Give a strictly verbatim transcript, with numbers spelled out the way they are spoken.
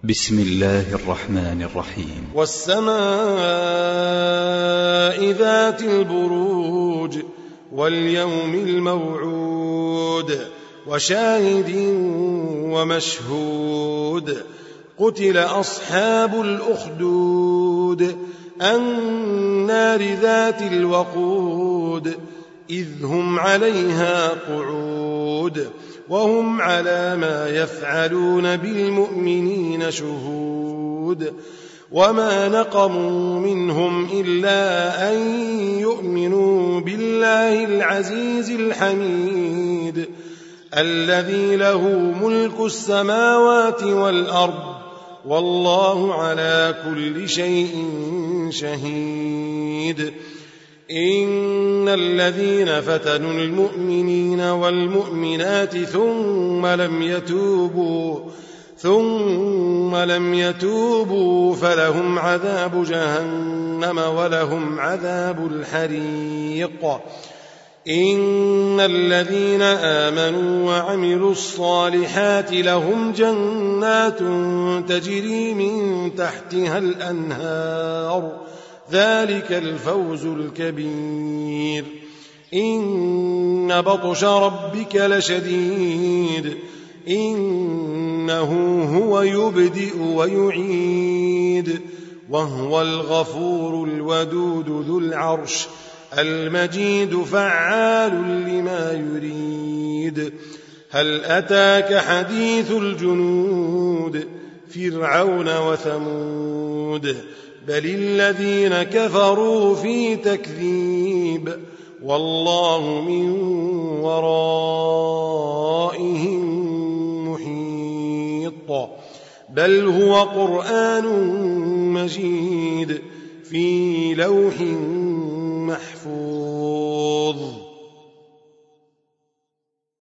بسم الله الرحمن الرحيم. والسماء ذات البروج واليوم الموعود وشاهد ومشهود قتل أصحاب الأخدود النار ذات الوقود إذ هم عليها قعود وهم على ما يفعلون بالمؤمنين شهود وما نقموا منهم إلا أن يؤمنوا بالله العزيز الحميد الذي له ملك السماوات والأرض والله على كل شيء شهيد. إن الذين فتنوا المؤمنين والمؤمنات ثم لم يتوبوا ثم لم يتوبوا فلهم عذاب جهنم ولهم عذاب الحريق. إن الذين آمنوا وعملوا الصالحات لهم جنات تجري من تحتها الأنهار ذلك الفوز الكبير. إن بطش ربك لشديد إنه هو يبدئ ويعيد وهو الغفور الودود ذو العرش المجيد فعال لما يريد. هل أتاك حديث الجنود فرعون وثمود بل الذين كفروا في تكذيب والله من ورائهم محيط. بل هو قرآن مجيد في لوح محفوظ.